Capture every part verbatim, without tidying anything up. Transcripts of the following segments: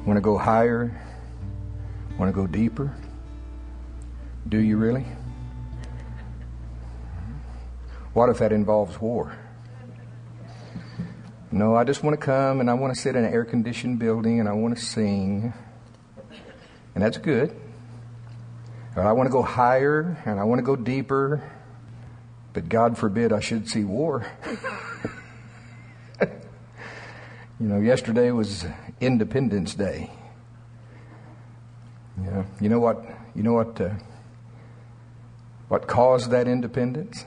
Want to go higher? Want to go deeper? Do you really? What if that involves war? No, I just want to come and I want to sit in an air-conditioned building and I want to sing. And that's good. But I want to go higher and I want to go deeper. But God forbid I should see war. You know, yesterday was Independence Day. Yeah, you know what? You know what? Uh, what caused that independence?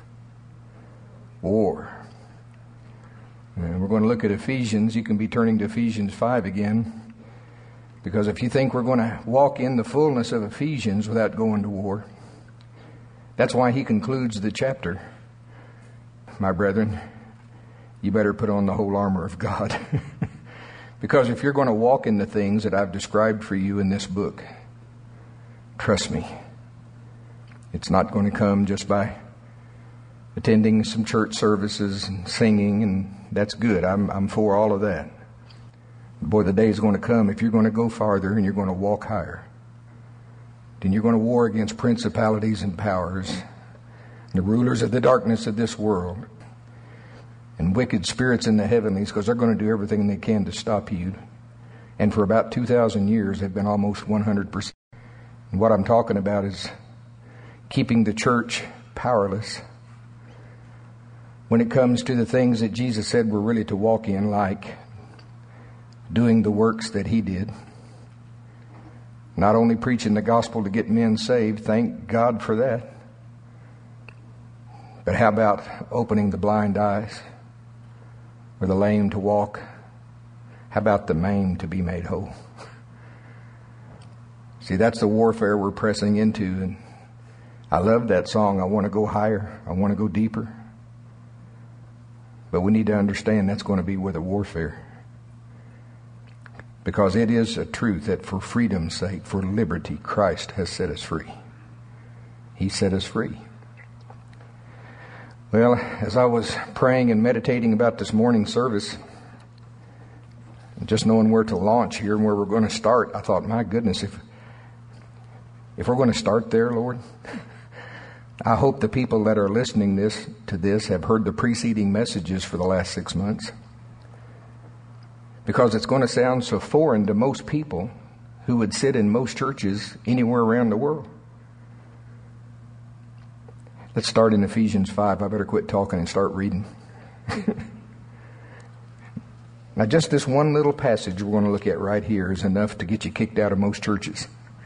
War. And we're going to look at Ephesians. You can be turning to Ephesians five again, because if you think we're going to walk in the fullness of Ephesians without going to war, that's why he concludes the chapter. My brethren, you better put on the whole armor of God. Because if you're going to walk in the things that I've described for you in this book, trust me, it's not going to come just by attending some church services and singing, and that's good. I'm, I'm for all of that. Boy, the day is going to come, if you're going to go farther and you're going to walk higher, then you're going to war against principalities and powers, the rulers of the darkness of this world, and wicked spirits in the heavenlies, because they're going to do everything they can to stop you. And for about two thousand years, they've been almost one hundred percent. And what I'm talking about is keeping the church powerless when it comes to the things that Jesus said we're really to walk in, like doing the works that he did. Not only preaching the gospel to get men saved, thank God for that, but how about opening the blind eyes, or the lame to walk? How about the maimed to be made whole? See, that's the warfare we're pressing into. And I love that song, I want to go higher, I want to go deeper. But we need to understand that's going to be with a warfare. Because it is a truth that for freedom's sake, for liberty, Christ has set us free. He set us free. Well, as I was praying and meditating about this morning's service, just knowing where to launch here and where we're going to start, I thought, my goodness, if if we're going to start there, Lord, I hope the people that are listening this to this have heard the preceding messages for the last six months. Because it's going to sound so foreign to most people who would sit in most churches anywhere around the world. Let's start in Ephesians five. I better quit talking and start reading. Now, just this one little passage we're going to look at right here is enough to get you kicked out of most churches.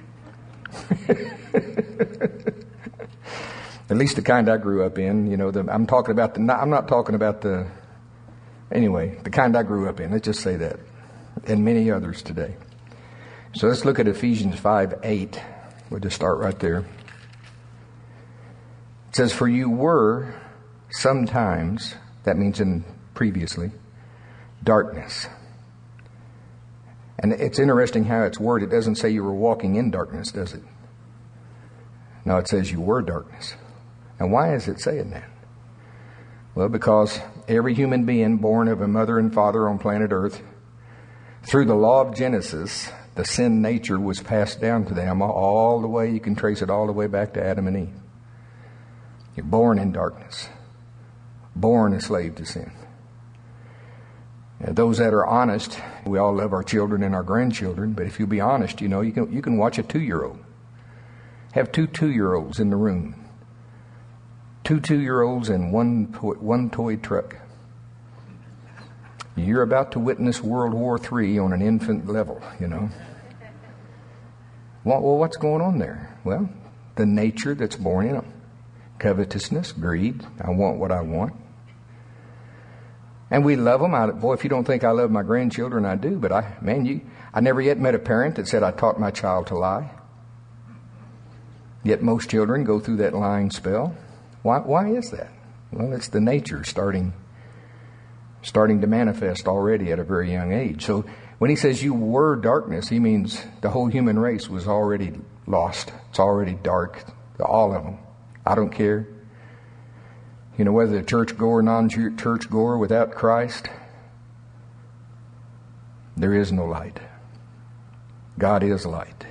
At least the kind I grew up in. You know, the, I'm talking about the. I'm not talking about the. Anyway, the kind I grew up in. Let's just say that, and many others today. So let's look at Ephesians five eight. We'll just start right there. It says, "For you were sometimes," that means in previously, darkness. And it's interesting how it's worded. It doesn't say you were walking in darkness, does it? No, it says you were darkness. And why is it saying that? Well, because every human being born of a mother and father on planet Earth, through the law of Genesis, the sin nature was passed down to them all the way. You can trace it all the way back to Adam and Eve. You're born in darkness, born a slave to sin. And those that are honest, we all love our children and our grandchildren, but if you'll be honest, you know, you can you can watch a two-year-old. Have two two-year-olds in the room. Two two-year-olds and one toy, one toy truck. You're about to witness World War Three on an infant level, you know. Well, well, what's going on there? Well, the nature that's born in them. Covetousness, greed, I want what I want. And we love them. I, boy, if you don't think I love my grandchildren, I do. But I, man, you, I never yet met a parent that said I taught my child to lie. Yet most children go through that lying spell. Why, why is that? Well, it's the nature starting, starting to manifest already at a very young age. So when he says you were darkness, he means the whole human race was already lost. It's already dark. All of them. I don't care. You know, whether the church goer or non-church goer, without Christ, there is no light. God is light.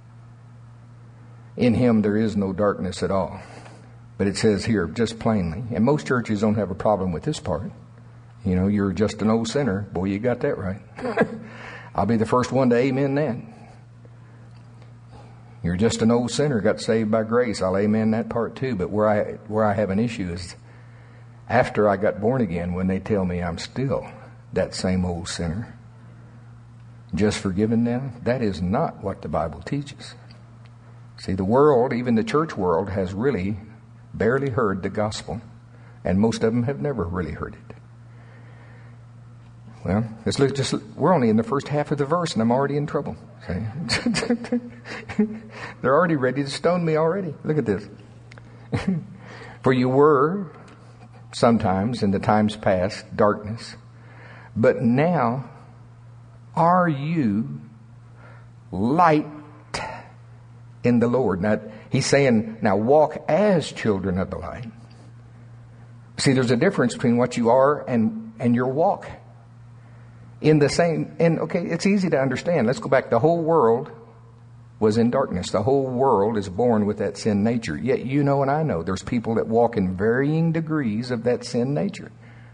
In Him there is no darkness at all. But it says here just plainly, and most churches don't have a problem with this part. You know, you're just an old sinner. Boy, you got that right. I'll be the first one to amen that. You're just an old sinner, got saved by grace. I'll amen that part too. But where I where I have an issue is after I got born again, when they tell me I'm still that same old sinner, just forgiven now. That is not what the Bible teaches. See, the world, even the church world, has really barely heard the gospel, and most of them have never really heard it. Well, let's look just, we're only in the first half of the verse, and I'm already in trouble. See? They're already ready to stone me already. Look at this. For you were sometimes, in the times past, darkness, but now are you light in the Lord. Now, he's saying, now walk as children of the light. See, there's a difference between what you are and, and your walk. In the same, and okay, it's easy to understand. Let's go back. The whole world was in darkness. The whole world is born with that sin nature. Yet you know and I know there's people that walk in varying degrees of that sin nature.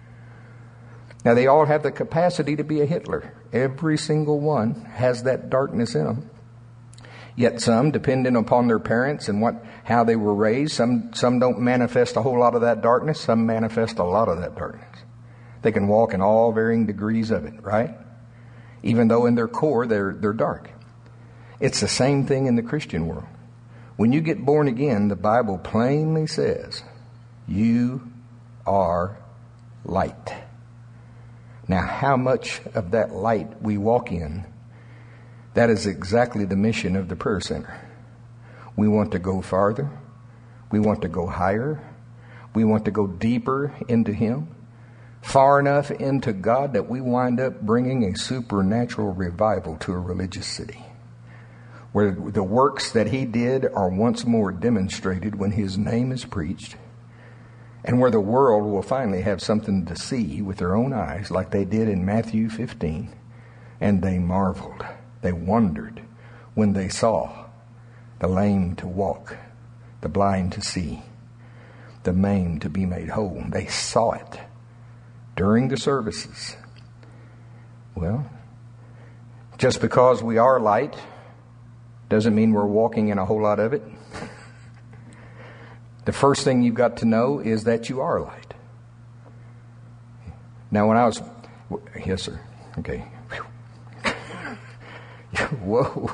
Now, they all have the capacity to be a Hitler. Every single one has that darkness in them. Yet some, depending upon their parents and what how they were raised, some some don't manifest a whole lot of that darkness. Some manifest a lot of that darkness. They can walk in all varying degrees of it, right? Even though in their core they're they're dark. It's the same thing in the Christian world. When you get born again, the Bible plainly says, you are light. Now, how much of that light we walk in, that is exactly the mission of the prayer center. We want to go farther. We want to go higher. We want to go deeper into Him. Far enough into God that we wind up bringing a supernatural revival to a religious city, where the works that He did are once more demonstrated when His name is preached, and where the world will finally have something to see with their own eyes, like they did in Matthew fifteen. And they marveled, they wondered when they saw the lame to walk, the blind to see, the maimed to be made whole. They saw it during the services. Well, just because we are light doesn't mean we're walking in a whole lot of it. The first thing you've got to know is that you are light. Now, when I was... Yes, sir. Okay. Whoa.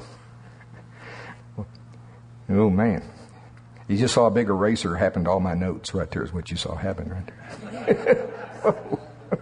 Oh, man. You just saw a big eraser happen to all my notes right there is what you saw happen right there. Whoa.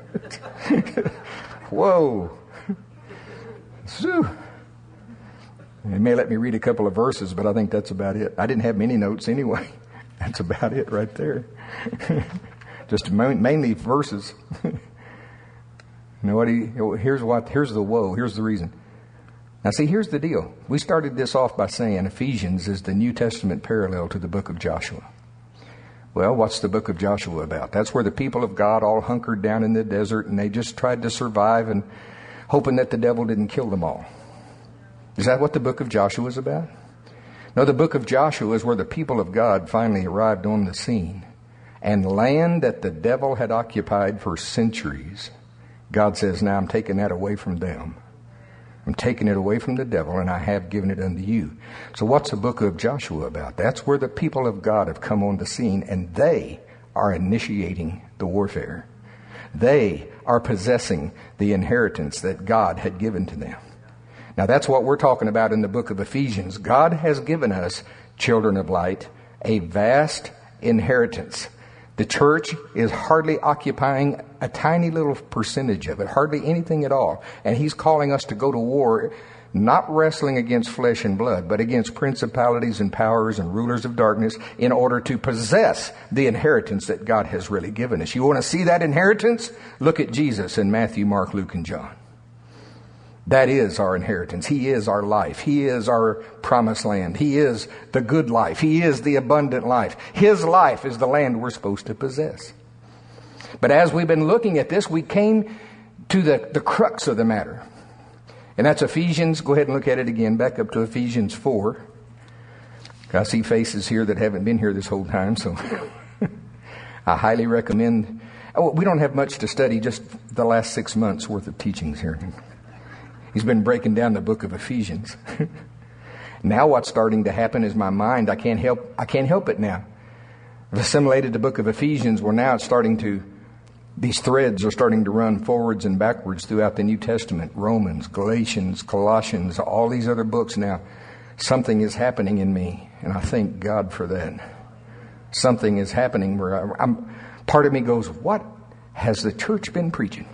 Whoa. Whew. They may let me read a couple of verses, but I think that's about it. I didn't have many notes anyway. That's about it right there. Just mainly verses. Nobody. Here's what. Here's the woe. Here's the reason. Now, see, here's the deal. We started this off by saying Ephesians is the New Testament parallel to the book of Joshua. Well, what's the book of Joshua about? That's where the people of God all hunkered down in the desert and they just tried to survive and hoping that the devil didn't kill them all. Is that what the book of Joshua is about? No, the book of Joshua is where the people of God finally arrived on the scene. And land that the devil had occupied for centuries, God says, now I'm taking that away from them. I'm taking it away from the devil, and I have given it unto you. So what's the book of Joshua about? That's where the people of God have come on the scene, and they are initiating the warfare. They are possessing the inheritance that God had given to them. Now, that's what we're talking about in the book of Ephesians. God has given us, children of light, a vast inheritance. The church is hardly occupying a tiny little percentage of it, hardly anything at all. And He's calling us to go to war, not wrestling against flesh and blood, but against principalities and powers and rulers of darkness in order to possess the inheritance that God has really given us. You want to see that inheritance? Look at Jesus in Matthew, Mark, Luke, and John. That is our inheritance. He is our life. He is our promised land. He is the good life. He is the abundant life. His life is the land we're supposed to possess. But as we've been looking at this, we came to the, the crux of the matter. And that's Ephesians. Go ahead and look at it again. Back up to Ephesians four. I see faces here that haven't been here this whole time, so I highly recommend. Oh, we don't have much to study, just the last six months worth of teachings here. He's been breaking down the book of Ephesians. Now what's starting to happen is my mind, I can't help, I can't help it now. I've assimilated the book of Ephesians, where now it's starting to, these threads are starting to run forwards and backwards throughout the New Testament. Romans, Galatians, Colossians, all these other books now. Something is happening in me, and I thank God for that. Something is happening where I, I'm, part of me goes, what has the church been preaching?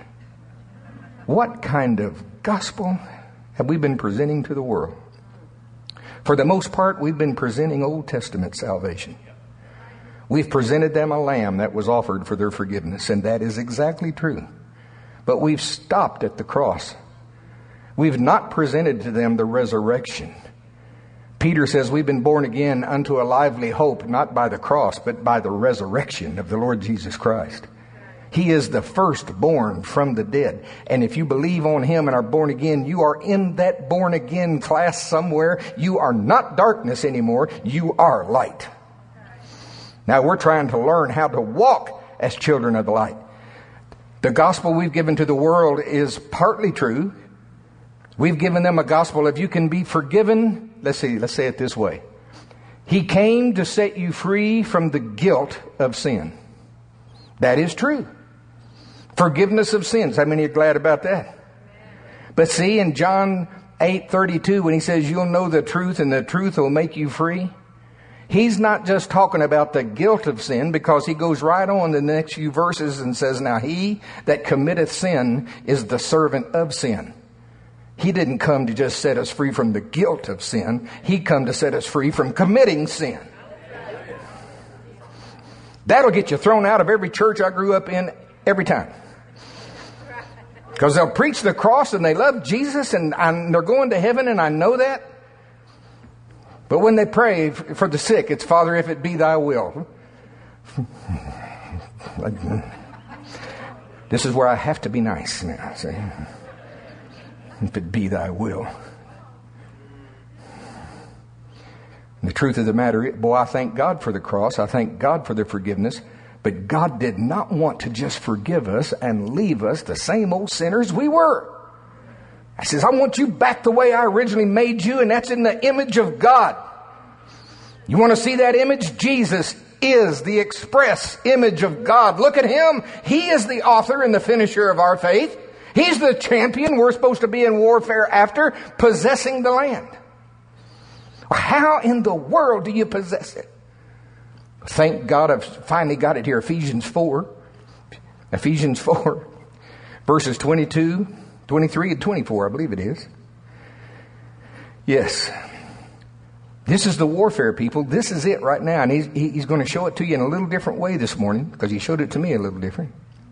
What kind of gospel have we been presenting to the world? For the most part, we've been presenting Old Testament salvation. We've presented them a lamb that was offered for their forgiveness, and that is exactly true. But we've stopped at the cross. We've not presented to them the resurrection. Peter says we've been born again unto a lively hope, not by the cross, but by the resurrection of the Lord Jesus Christ. He is the firstborn from the dead. And if you believe on Him and are born again, you are in that born again class somewhere. You are not darkness anymore. You are light. Now we're trying to learn how to walk as children of the light. The gospel we've given to the world is partly true. We've given them a gospel of you can be forgiven. Let's see, let's say it this way. He came to set you free from the guilt of sin. That is true. Forgiveness of sins. How many are glad about that? But see, in John eight thirty-two, when He says you'll know the truth and the truth will make you free, He's not just talking about the guilt of sin, because He goes right on in the next few verses and says, now he that committeth sin is the servant of sin. He didn't come to just set us free from the guilt of sin. He come to set us free from committing sin. That'll get you thrown out of every church I grew up in every time. Because they'll preach the cross and they love Jesus and, and they're going to heaven, and I know that. But when they pray for the sick, it's, Father, if it be thy will. This is where I have to be nice now. See? If it be thy will. And the truth of the matter, boy, I thank God for the cross. I thank God for the forgiveness. But God did not want to just forgive us and leave us the same old sinners we were. He says, I want you back the way I originally made you, and that's in the image of God. You want to see that image? Jesus is the express image of God. Look at Him. He is the author and the finisher of our faith. He's the champion we're supposed to be in warfare after, possessing the land. How in the world do you possess it? Thank God I've finally got it here. Ephesians four. Ephesians four. Verses twenty-two, twenty-three, and twenty-four, I believe it is. Yes. This is the warfare, people. This is it right now. And he's, he's going to show it to you in a little different way this morning, because He showed it to me a little different.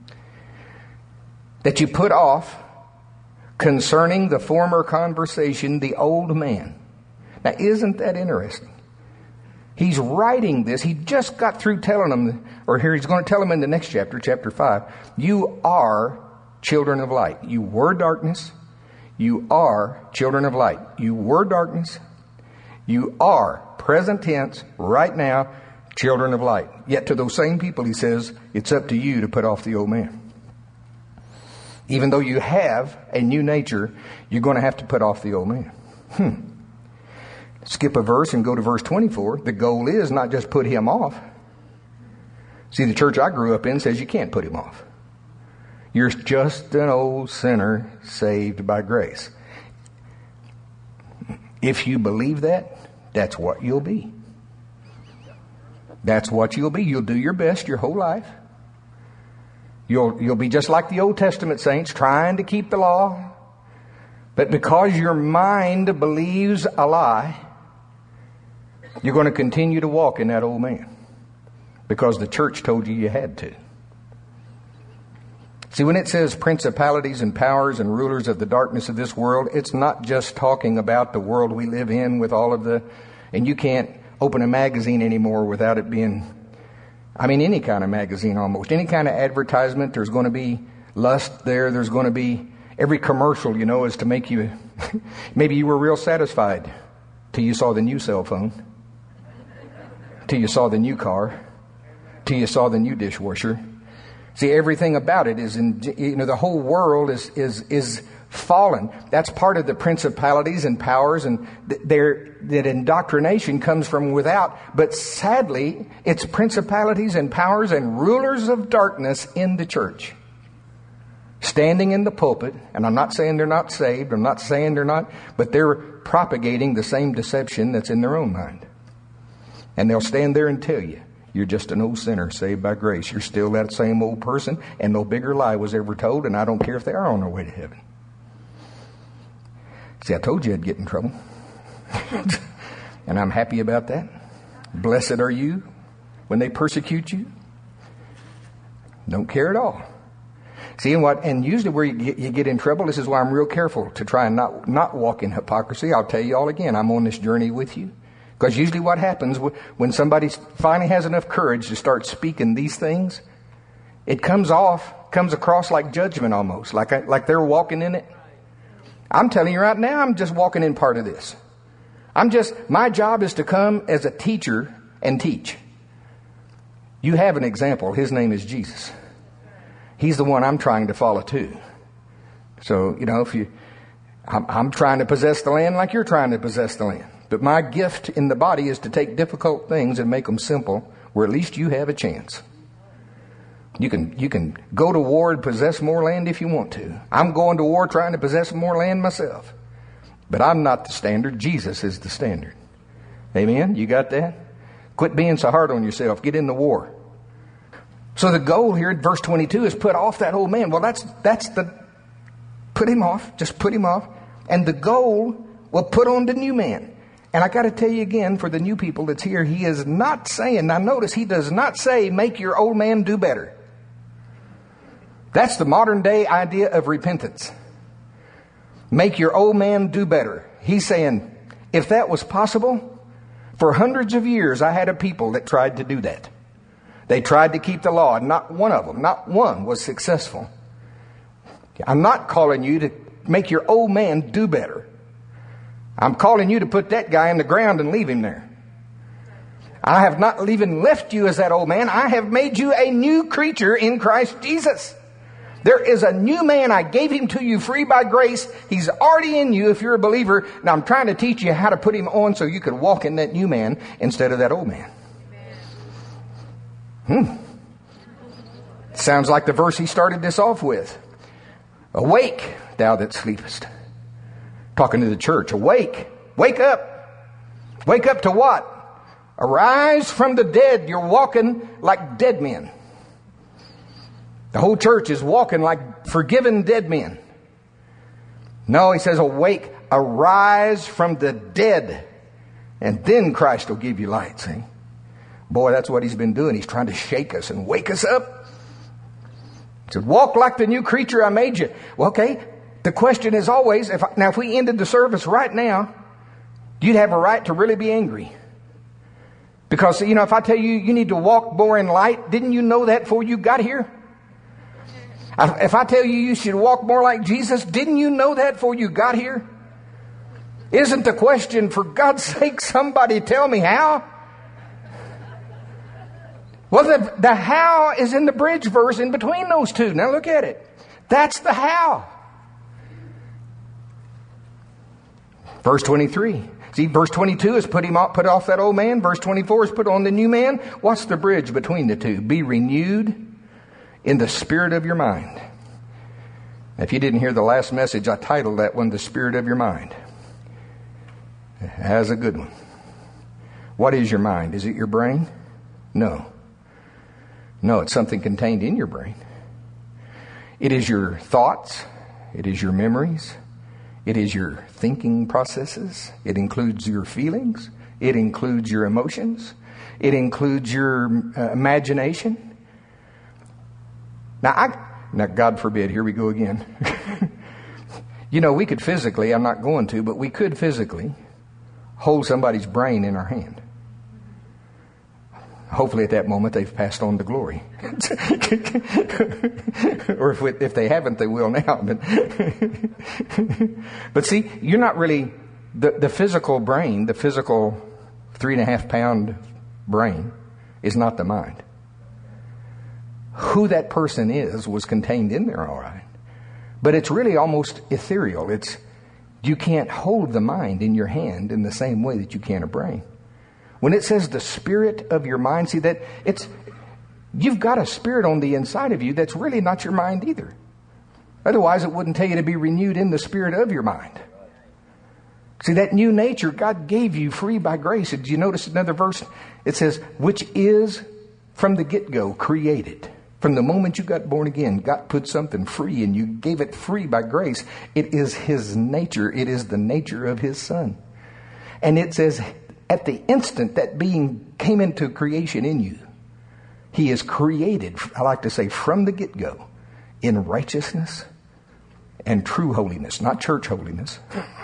That you put off concerning the former conversation, the old man. Now, isn't that interesting? He's writing this. He just got through telling them, or here he's going to tell them in the next chapter, chapter five, you are children of light. You were darkness. You are children of light. You were darkness. You are, present tense, right now, children of light. Yet to those same people, he says, it's up to you to put off the old man. Even though you have a new nature, you're going to have to put off the old man. Hmm. Skip a verse and go to verse twenty-four. The goal is not just put him off. See, the church I grew up in says you can't put him off. You're just an old sinner saved by grace. If you believe that, that's what you'll be. That's what you'll be. You'll do your best your whole life. You'll, you'll be just like the Old Testament saints, trying to keep the law. But because your mind believes a lie, you're going to continue to walk in that old man. Because the church told you you had to. See, when it says principalities and powers and rulers of the darkness of this world, it's not just talking about the world we live in with all of the... And you can't open a magazine anymore without it being... I mean, any kind of magazine almost. Any kind of advertisement, there's going to be lust there. There's going to be... Every commercial, you know, is to make you Maybe you were real satisfied till you saw the new cell phone, till you saw the new car, till you saw the new dishwasher. See, everything about it is in, you know, the whole world is, is, is fallen. That's part of the principalities and powers, and their, that indoctrination comes from without. But sadly, it's principalities and powers and rulers of darkness in the church, standing in the pulpit. And I'm not saying they're not saved. I'm not saying they're not, but they're propagating the same deception that's in their own mind. And they'll stand there and tell you, you're just an old sinner saved by grace. You're still that same old person, and no bigger lie was ever told, and I don't care if they are on their way to heaven. See, I told you I'd get in trouble. And I'm happy about that. Blessed are you when they persecute you. Don't care at all. See, and what, and usually where you get, you get in trouble, this is why I'm real careful to try and not, not walk in hypocrisy. I'll tell you all again, I'm on this journey with you. Because usually what happens when somebody finally has enough courage to start speaking these things, it comes off, comes across like judgment almost, like I, like they're walking in it. I'm telling you right now, I'm just walking in part of this. I'm just, my job is to come as a teacher and teach. You have an example. His name is Jesus. He's the one I'm trying to follow too. So, you know, if you, I'm, I'm trying to possess the land like you're trying to possess the land. But my gift in the body is to take difficult things and make them simple, where at least you have a chance. You can you can go to war and possess more land if you want to. I'm going to war trying to possess more land myself. But I'm not the standard. Jesus is the standard. Amen? You got that? Quit being so hard on yourself. Get in the war. So the goal here at verse twenty-two is put off that old man. Well, that's that's the, put him off. Just put him off. And the goal will put on the new man. And I got to tell you again, for the new people that's here, he is not saying, now notice, he does not say, make your old man do better. That's the modern day idea of repentance. Make your old man do better. He's saying, if that was possible, for hundreds of years I had a people that tried to do that. They tried to keep the law, and not one of them, not one was successful. I'm not calling you to make your old man do better. I'm calling you to put that guy in the ground and leave him there. I have not even left you as that old man. I have made you a new creature in Christ Jesus. There is a new man. I gave him to you free by grace. He's already in you if you're a believer. Now I'm trying to teach you how to put him on so you can walk in that new man instead of that old man. Hmm. Sounds like the verse he started this off with. Awake, thou that sleepest. Talking to the church. Awake. Wake up. Wake up to what? Arise from the dead. You're walking like dead men. The whole church is walking like forgiven dead men. No, he says, awake. Arise from the dead. And then Christ will give you light. See? Boy, that's what he's been doing. He's trying to shake us and wake us up. He said, walk like the new creature I made you. Well, okay. The question is always, if I, now if we ended the service right now, you'd have a right to really be angry. Because, you know, if I tell you you need to walk more in light, didn't you know that before you got here? If I tell you you should walk more like Jesus, didn't you know that before you got here? Isn't the question, for God's sake, somebody tell me how? Well, the, the how is in the bridge verse in between those two. Now look at it. That's the how. Verse twenty-three. See, verse twenty-two is put him off, put off that old man. Verse twenty-four is put on the new man. What's the bridge between the two? Be renewed in the spirit of your mind. If you didn't hear the last message, I titled that one, The Spirit of Your Mind. That's a good one. What is your mind? Is it your brain? No. No, it's something contained in your brain. It is your thoughts. It is your memories. It is your thinking processes. It includes your feelings. It includes your emotions. It includes your uh, imagination. Now, I, now, God forbid, here we go again. You know, we could physically, I'm not going to, but we could physically hold somebody's brain in our hand. Hopefully at that moment they've passed on to glory. Or if, we, if they haven't, they will now. But, but see, you're not really, the, the physical brain, the physical three and a half pound brain is not the mind. Who that person is was contained in there, all right. But it's really almost ethereal. It's, you can't hold the mind in your hand in the same way that you can a brain. When it says the spirit of your mind, see that it's, you've got a spirit on the inside of you that's really not your mind either. Otherwise it wouldn't tell you to be renewed in the spirit of your mind. See, that new nature God gave you free by grace. Did you notice another verse? It says, which is from the get-go created. From the moment you got born again, God put something free and you gave it free by grace. It is His nature. It is the nature of His Son. And it says, at the instant that being came into creation in you, He is created, I like to say, from the get-go, in righteousness and true holiness. Not church holiness.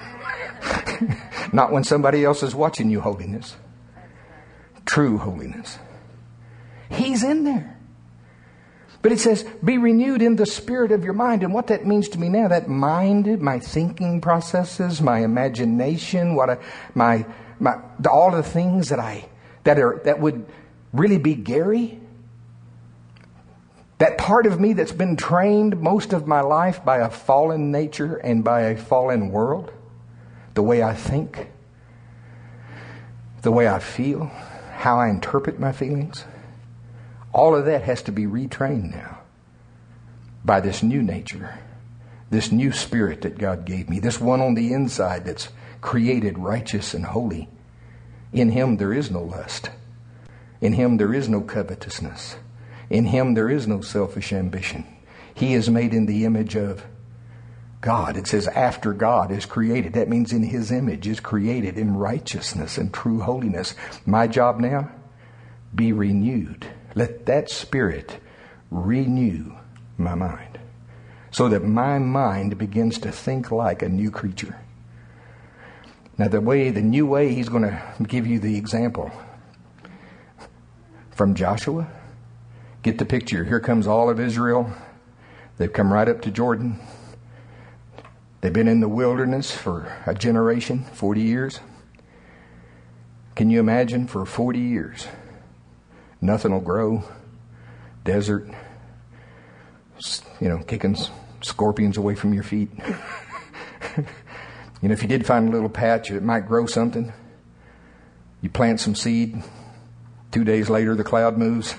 Not when somebody else is watching you holiness. True holiness. He's in there. But it says, be renewed in the spirit of your mind. And what that means to me now, that mind, my thinking processes, my imagination, what I, my, my, all the things that I, that are, that would really be Gary. That part of me that's been trained most of my life by a fallen nature and by a fallen world. The way I think, the way I feel, how I interpret my feelings. All of that has to be retrained now by this new nature, this new spirit that God gave me, this one on the inside that's created righteous and holy. In Him there is no lust. In Him there is no covetousness. In Him there is no selfish ambition. He is made in the image of God. It says after God is created. That means in His image is created in righteousness and true holiness. My job now, be renewed. Let that spirit renew my mind so that my mind begins to think like a new creature. Now the way, the new way He's going to give you the example from Joshua. Get the picture. Here comes all of Israel. They've come right up to Jordan. They've been in the wilderness for a generation, forty years. Can you imagine for forty years? Nothing will grow. Desert. You know, kicking scorpions away from your feet. You know, if you did find a little patch, it might grow something. You plant some seed. Two days later, the cloud moves.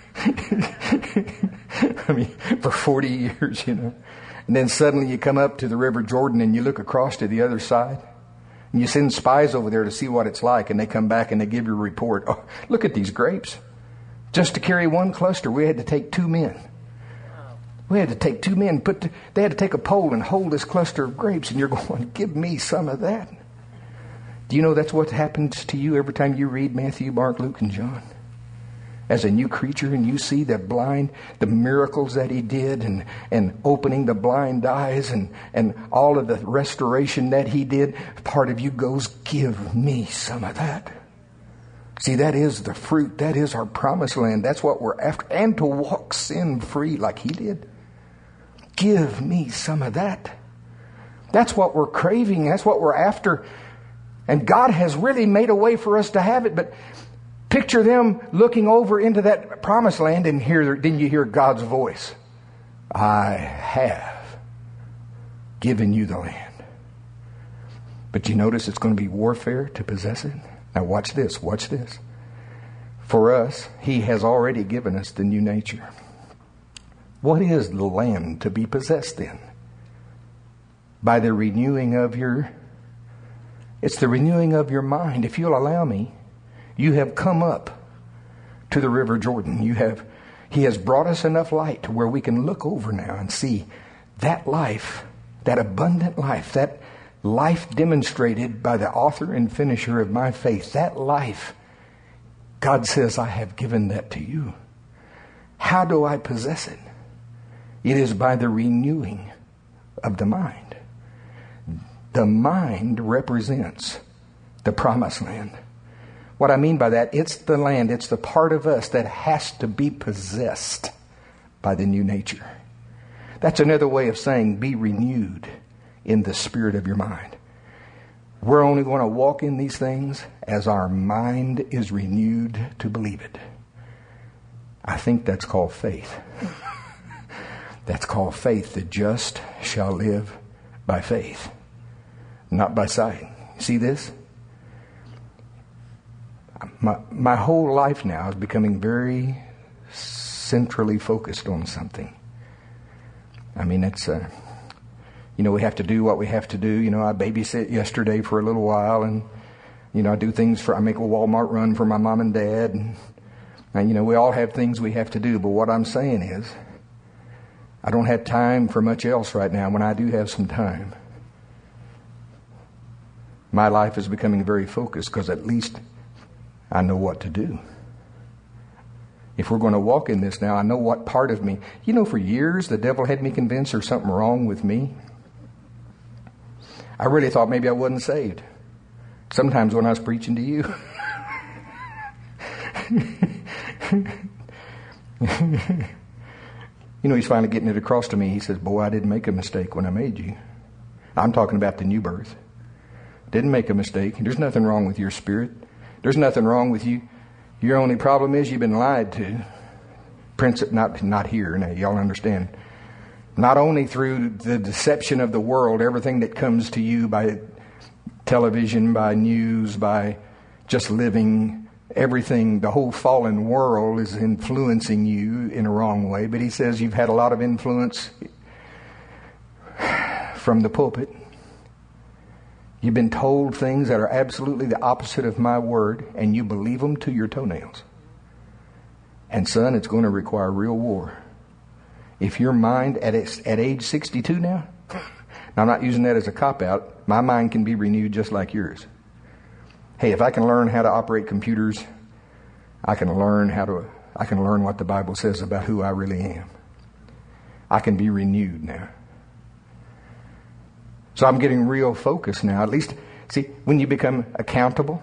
I mean, for forty years, you know. And then suddenly you come up to the River Jordan and you look across to the other side. And you send spies over there to see what it's like. And they come back and they give you a report. Oh, look at these grapes. Just to carry one cluster, we had to take two men. We had to take two men. Put the, they had to take a pole and hold this cluster of grapes. And you're going, give me some of that. Do you know that's what happens to you every time you read Matthew, Mark, Luke, and John? As a new creature, and you see the blind, the miracles that He did, and, and opening the blind eyes, and, and all of the restoration that He did, part of you goes, give me some of that. See, that is the fruit. That is our promised land. That's what we're after. And to walk sin free like He did. Give me some of that. That's what we're craving. That's what we're after. And God has really made a way for us to have it. But picture them looking over into that promised land and hear, then you hear God's voice. I have given you the land. But you notice it's going to be warfare to possess it. Now watch this, watch this. For us, He has already given us the new nature. What is the land to be possessed then? By the renewing of your, it's the renewing of your mind. If you'll allow me, you have come up to the River Jordan. You have, He has brought us enough light to where we can look over now and see that life, that abundant life, that life demonstrated by the author and finisher of my faith. That life, God says, I have given that to you. How do I possess it? It is by the renewing of the mind. The mind represents the promised land. What I mean by that, it's the land, it's the part of us that has to be possessed by the new nature. That's another way of saying be renewed in the spirit of your mind. We're only going to walk in these things as our mind is renewed to believe it. I think that's called faith. That's called faith. The just shall live by faith, not by sight. See this? My, my whole life now is becoming very centrally focused on something. I mean, it's, uh, you know, we have to do what we have to do. You know, I babysit yesterday for a little while, and, you know, I do things for, I make a Walmart run for my mom and dad. And, and, you know, we all have things we have to do. But what I'm saying is, I don't have time for much else right now when I do have some time. My life is becoming very focused because at least I know what to do. If we're going to walk in this now, I know what part of me. You know, for years, the devil had me convinced there's something wrong with me. I really thought maybe I wasn't saved. Sometimes when I was preaching to you. You know, he's finally getting it across to me. He says, boy, I didn't make a mistake when I made you. I'm talking about the new birth. Didn't make a mistake. There's nothing wrong with your spirit. There's nothing wrong with you. Your only problem is you've been lied to. Prince, not, not here. Now, y'all understand. Not only through the deception of the world, everything that comes to you by television, by news, by just living, everything, the whole fallen world is influencing you in a wrong way. But he says you've had a lot of influence from the pulpit. You've been told things that are absolutely the opposite of my word, and you believe them to your toenails. And son, it's going to require real war. If your mind at its, at age sixty-two now, now I'm not using that as a cop-out, my mind can be renewed just like yours. Hey, if I can learn how to operate computers, I can learn how to, I can learn what the Bible says about who I really am. I can be renewed now. So I'm getting real focused now. At least, see, when you become accountable,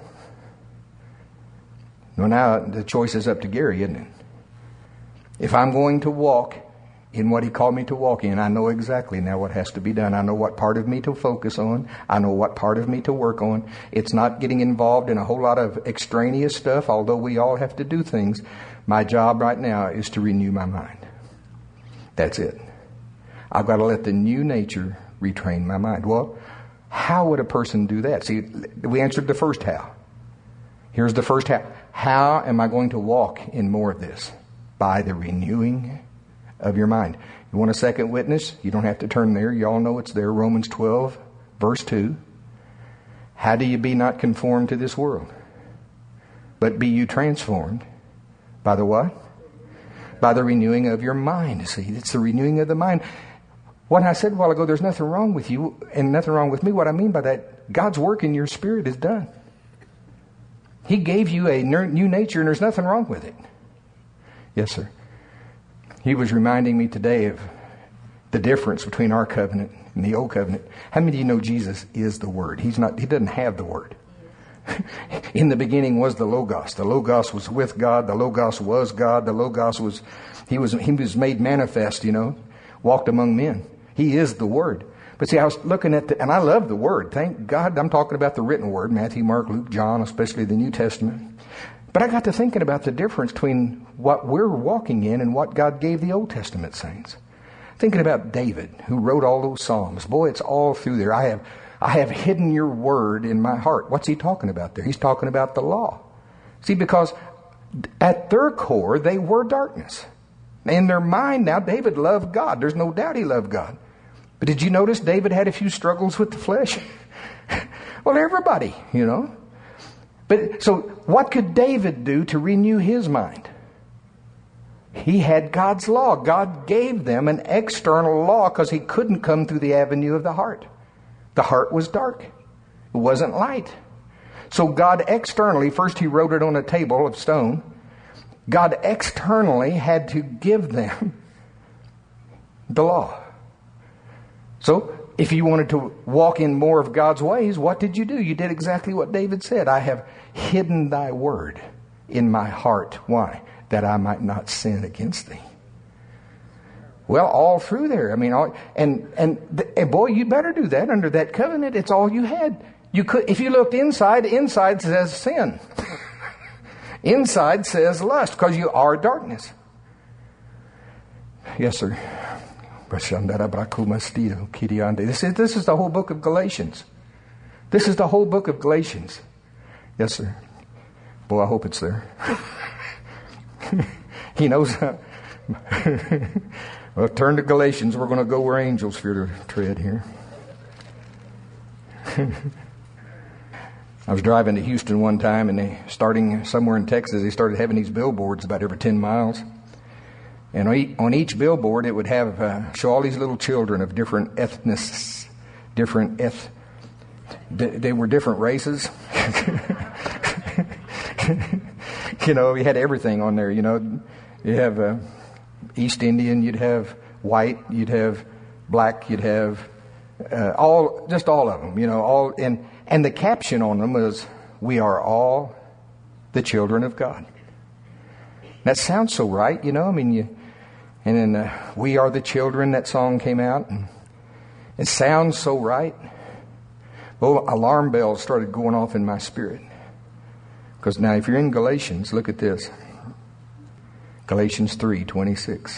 well, now the choice is up to Gary, isn't it? If I'm going to walk in what he called me to walk in, I know exactly now what has to be done. I know what part of me to focus on. I know what part of me to work on. It's not getting involved in a whole lot of extraneous stuff, although we all have to do things. My job right now is to renew my mind. That's it. I've got to let the new nature retrain my mind. Well, how would a person do that? See, we answered the first how. Here's the first how. How am I going to walk in more of this? By the renewing of your mind. You want a second witness? You don't have to turn there. You all know it's there. Romans twelve, verse two. How do you be not conformed to this world? But be you transformed by the what? By the renewing of your mind. See, it's the renewing of the mind. What I said a while ago, there's nothing wrong with you and nothing wrong with me. What I mean by that, God's work in your spirit is done. He gave you a new nature and there's nothing wrong with it. Yes, sir. He was reminding me today of the difference between our covenant and the old covenant. How many of you know Jesus is the Word? He's not, he doesn't have the Word. In the beginning was the Logos. The Logos was with God. The Logos was God. The Logos was, he was, he was made manifest, you know, walked among men. He is the Word. But see, I was looking at the, and I love the Word. Thank God I'm talking about the written Word, Matthew, Mark, Luke, John, especially the New Testament. But I got to thinking about the difference between what we're walking in and what God gave the Old Testament saints. Thinking about David, who wrote all those Psalms. Boy, it's all through there. I have, I have hidden your word in my heart. What's he talking about there? He's talking about the law. See, because at their core, they were darkness. In their mind now, David loved God. There's no doubt he loved God. But did you notice David had a few struggles with the flesh? Well, everybody, you know. But so what could David do to renew his mind? He had God's law. God gave them an external law because he couldn't come through the avenue of the heart. The heart was dark. It wasn't light. So God externally, first he wrote it on a table of stone. God externally had to give them the law. So if you wanted to walk in more of God's ways, what did you do? You did exactly what David said. I have hidden thy word in my heart. Why? That I might not sin against thee. Well, all through there. I mean, all, and, and, and boy, you better do that under that covenant. It's all you had. You could, if you looked inside, inside says sin. Inside says lust, because you are darkness. Yes, sir. This is, this is the whole book of Galatians. This is the whole book of Galatians. Yes, sir. Boy, I hope it's there. He knows. Well, turn to Galatians. We're going to go where angels fear to tread here. I was driving to Houston one time, and they, starting somewhere in Texas, they started having these billboards about every ten miles. And on each billboard, it would have uh, show all these little children of different ethnics, different eth. They were different races. You know, you had everything on there. You know, you have uh, East Indian, you'd have white, you'd have black, you'd have uh, all, just all of them. You know, all and and the caption on them was, "We are all the children of God." That sounds so right, you know. I mean, you. And then uh, "We Are the Children," that song came out, and it sounds so right. Well, alarm bells started going off in my spirit. Because now if you're in Galatians, look at this. Galatians three twenty-six.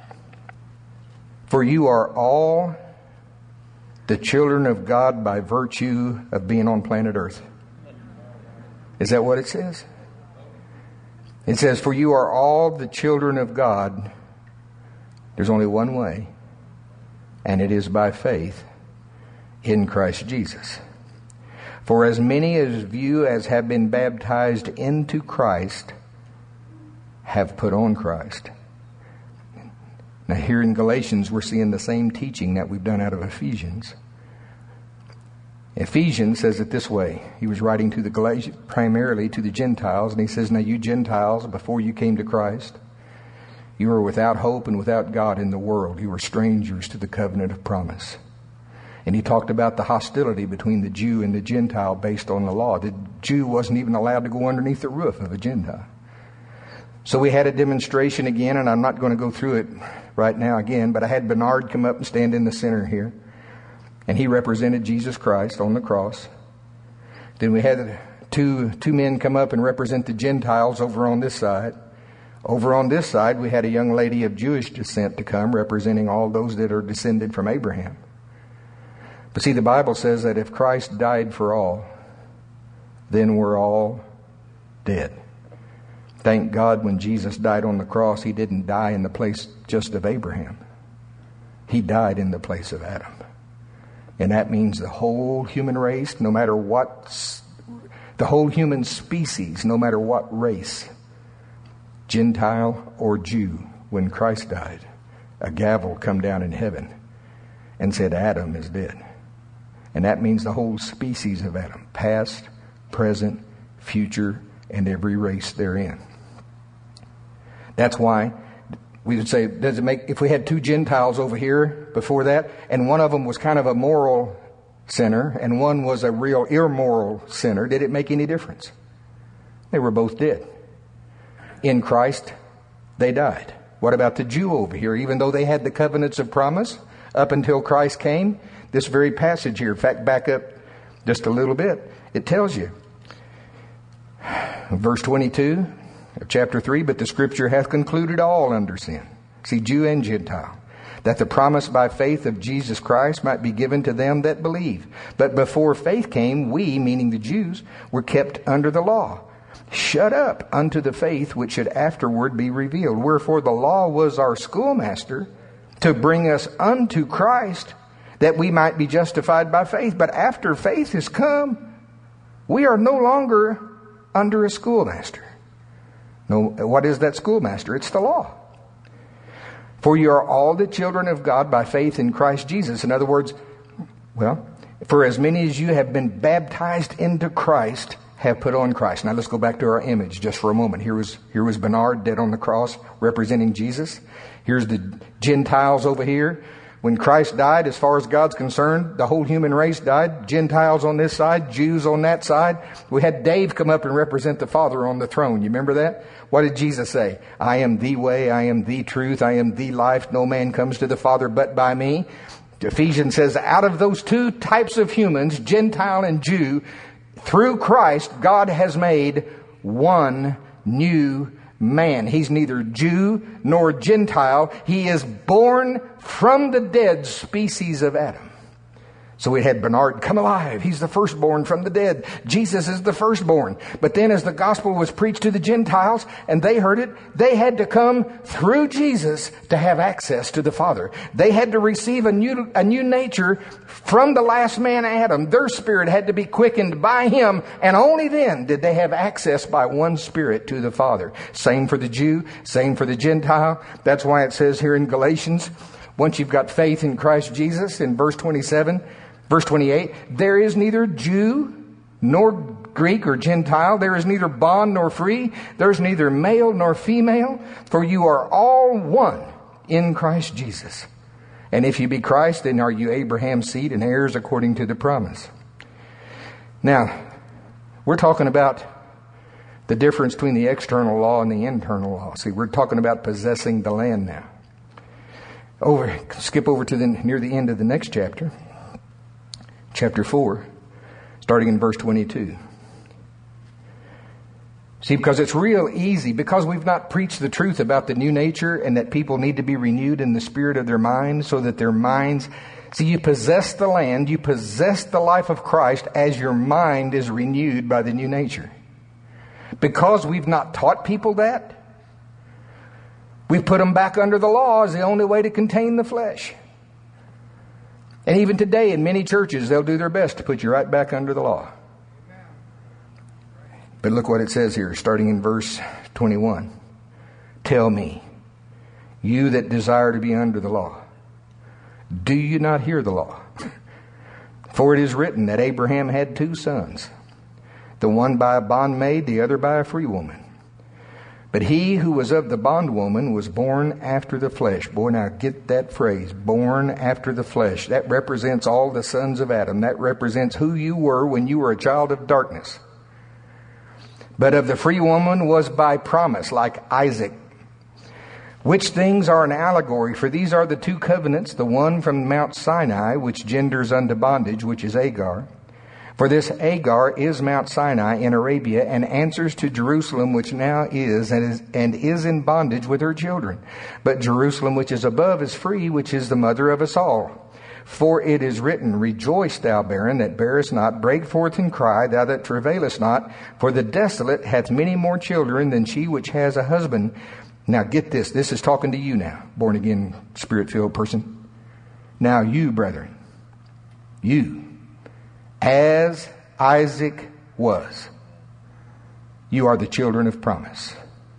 For you are all the children of God by virtue of being on planet Earth. Is that what it says? It says, for you are all the children of God. There's only one way, and it is by faith in Christ Jesus. For as many of you as have been baptized into Christ have put on Christ. Now here in Galatians, we're seeing the same teaching that we've done out of Ephesians. Ephesians says it this way. He was writing to the Galatians, primarily to the Gentiles, and he says, now you Gentiles, before you came to Christ, you were without hope and without God in the world. You were strangers to the covenant of promise. And he talked about the hostility between the Jew and the Gentile based on the law. The Jew wasn't even allowed to go underneath the roof of a Gentile. So we had a demonstration again, and I'm not going to go through it right now again, but I had Bernard come up and stand in the center here. And he represented Jesus Christ on the cross. Then we had two, two men come up and represent the Gentiles over on this side. Over on this side, we had a young lady of Jewish descent to come, representing all those that are descended from Abraham. But see, the Bible says that if Christ died for all, then we're all dead. Thank God when Jesus died on the cross, he didn't die in the place just of Abraham. He died in the place of Adam. And that means the whole human race, no matter what, the whole human species, no matter what race, Gentile or Jew, when Christ died, a gavel come down in heaven and said Adam is dead. And that means the whole species of Adam, past, present, future, and every race therein. That's why we would say, does it make, if we had two Gentiles over here before that, and one of them was kind of a moral sinner, and one was a real immoral sinner, did it make any difference? They were both dead. In Christ, they died. What about the Jew over here? Even though they had the covenants of promise up until Christ came, this very passage here, in fact, back up just a little bit, it tells you. Verse twenty-two of chapter three, but the scripture hath concluded all under sin. See, Jew and Gentile. That the promise by faith of Jesus Christ might be given to them that believe. But before faith came, we, meaning the Jews, were kept under the law, shut up unto the faith which should afterward be revealed. Wherefore the law was our schoolmaster to bring us unto Christ, that we might be justified by faith. But after faith has come, we are no longer under a schoolmaster. No, what is that schoolmaster? It's the law. For you are all the children of God by faith in Christ Jesus. In other words, well, for as many as you have been baptized into Christ have put on Christ. Now let's go back to our image just for a moment. Here was, here was Bernard dead on the cross representing Jesus. Here's the Gentiles over here When Christ died, as far as God's concerned, the whole human race died. Gentiles on this side, Jews on that side. We had Dave come up and represent the Father on the throne. You remember that? What did Jesus say? I am the way, I am the truth, I am the life. No man comes to the Father but by me. Ephesians says, out of those two types of humans, Gentile and Jew, through Christ, God has made one new man. He's neither Jew nor Gentile. He is born from the dead species of Adam. So we had Bernard come alive. He's the firstborn from the dead. Jesus is the firstborn. But then as the gospel was preached to the Gentiles and they heard it, they had to come through Jesus to have access to the Father. They had to receive a new, a new nature from the last man, Adam. Their spirit had to be quickened by him, and only then did they have access by one Spirit to the Father. Same for the Jew, same for the Gentile. That's why it says here in Galatians, once you've got faith in Christ Jesus, in verse twenty-seven, verse twenty-eight, there is neither Jew nor Greek or Gentile. There is neither bond nor free. There is neither male nor female. For you are all one in Christ Jesus. And if you be Christ, then are you Abraham's seed and heirs according to the promise. Now, we're talking about the difference between the external law and the internal law. See, we're talking about possessing the land now. Over, skip over to the near the end of the next chapter. Chapter four, starting in verse twenty-two. See, because it's real easy, because we've not preached the truth about the new nature and that people need to be renewed in the spirit of their mind so that their minds... See, you possess the land, you possess the life of Christ as your mind is renewed by the new nature. Because we've not taught people that, we've put them back under the law as the only way to contain the flesh. And even today in many churches, they'll do their best to put you right back under the law. But look what it says here, starting in verse twenty-one. Tell me, you that desire to be under the law, do you not hear the law? For it is written that Abraham had two sons, the one by a bondmaid, the other by a free woman. But he who was of the bondwoman was born after the flesh. Boy, now get that phrase, born after the flesh. That represents all the sons of Adam. That represents who you were when you were a child of darkness. But of the free woman was by promise, like Isaac. Which things are an allegory, for these are the two covenants, the one from Mount Sinai, which genders unto bondage, which is Hagar. For this Hagar is Mount Sinai in Arabia, and answers to Jerusalem, which now is and, is and is in bondage with her children. But Jerusalem, which is above, is free, which is the mother of us all. For it is written, Rejoice, thou barren that bearest not, break forth and cry, thou that travailest not, for the desolate hath many more children than she which has a husband. Now get this, this is talking to you now, born again, spirit-filled person. Now you, brethren, you, as Isaac was, you are the children of promise.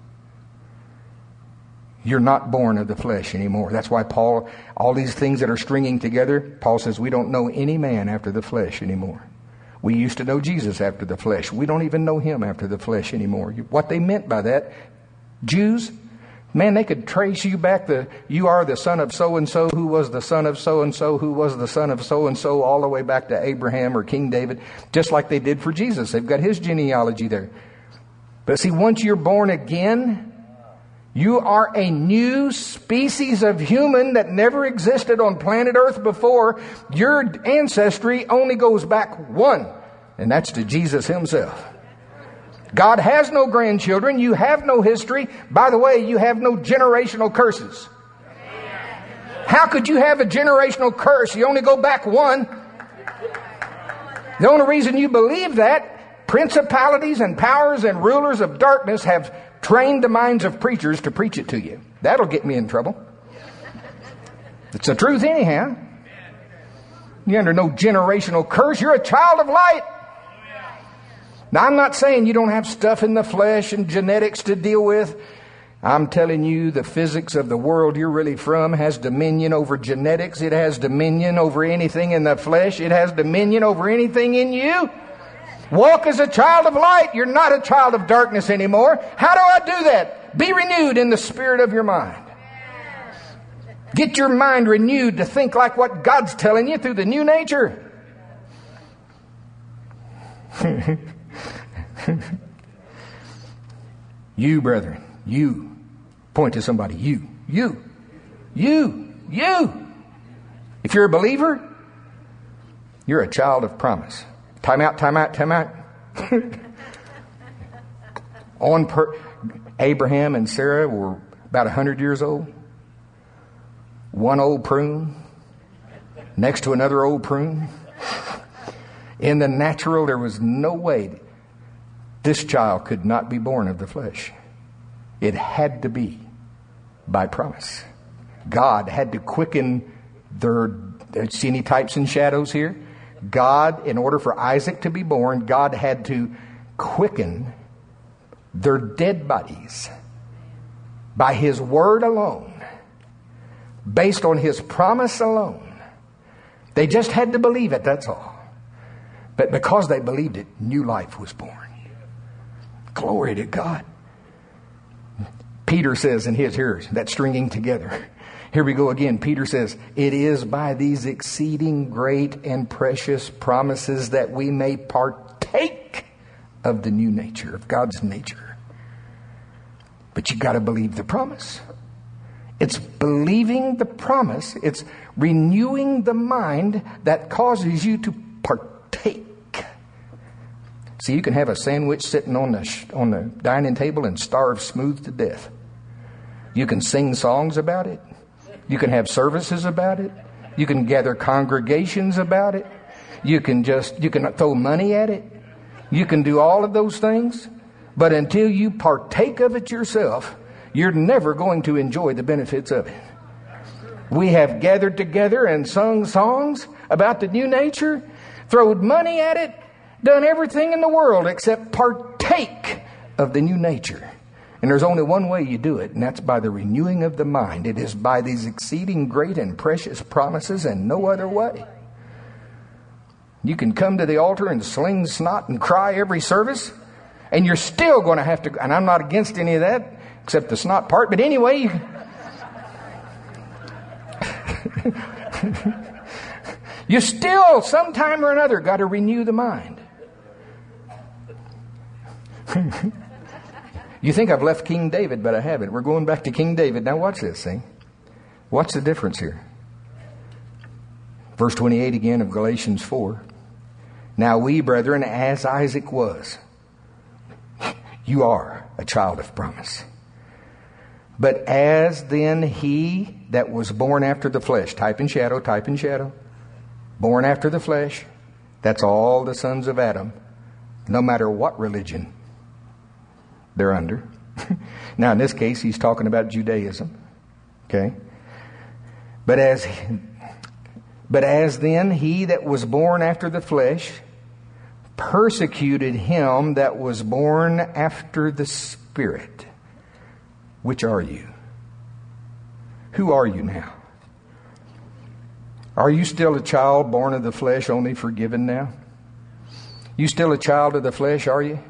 You're not born of the flesh anymore. That's why Paul, all these things that are stringing together, Paul says we don't know any man after the flesh anymore. We used to know Jesus after the flesh. We don't even know him after the flesh anymore. What they meant by that, Jews, man, they could trace you back. The you are the son of so-and-so, who was the son of so-and-so, who was the son of so-and-so, all the way back to Abraham or King David, just like they did for Jesus. They've got his genealogy there. But see, once you're born again, you are a new species of human that never existed on planet Earth before. Your ancestry only goes back one, and that's to Jesus himself. God has no grandchildren. You have no history. By the way, you have no generational curses. How could you have a generational curse? You only go back one. The only reason you believe that, principalities and powers and rulers of darkness have trained the minds of preachers to preach it to you. That'll get me in trouble. It's the truth anyhow. You're under no generational curse. You're a child of light. Now, I'm not saying you don't have stuff in the flesh and genetics to deal with. I'm telling you, the physics of the world you're really from has dominion over genetics. It has dominion over anything in the flesh. It has dominion over anything in you. Walk as a child of light. You're not a child of darkness anymore. How do I do that? Be renewed in the spirit of your mind. Get your mind renewed to think like what God's telling you through the new nature. You, brethren, you. Point to somebody. You, you, you, you. If you're a believer, you're a child of promise. Time out, time out, time out. On per- Abraham and Sarah were about one hundred years old. One old prune next to another old prune. In the natural, there was no way this child could not be born of the flesh. It had to be by promise. God had to quicken their... See any types and shadows here? God, in order for Isaac to be born, God had to quicken their dead bodies by His word alone, based on His promise alone. They just had to believe it, that's all. But because they believed it, new life was born. Glory to God. Peter says in his hearers, that stringing together. Here we go again. Peter says, it is by these exceeding great and precious promises that we may partake of the new nature, of God's nature. But you got to believe the promise. It's believing the promise. It's renewing the mind that causes you to partake. See, you can have a sandwich sitting on the on the dining table and starve smooth to death. You can sing songs about it. You can have services about it. You can gather congregations about it. You can just, you can throw money at it. You can do all of those things. But until you partake of it yourself, you're never going to enjoy the benefits of it. We have gathered together and sung songs about the new nature, thrown money at it, done everything in the world except partake of the new nature. And there's only one way you do it, and that's by the renewing of the mind. It is by these exceeding great and precious promises and no other way. You can come to the altar and sling snot and cry every service, and you're still going to have to, and I'm not against any of that, except the snot part, but anyway, you, you still, sometime or another, got to renew the mind. You think I've left King David, but I haven't. We're going back to King David. Now watch this thing. What's the difference here? Verse twenty-eight again of Galatians four. Now we, brethren, as Isaac was, you are a child of promise. But as then he that was born after the flesh, type and shadow, type and shadow, born after the flesh, that's all the sons of Adam, no matter what religion they're under. Now, in this case, he's talking about Judaism. Okay? But as, but as then he that was born after the flesh persecuted him that was born after the Spirit. Which are you? Who are you now? Are you still a child born of the flesh, only forgiven now? You still a child of the flesh, are you?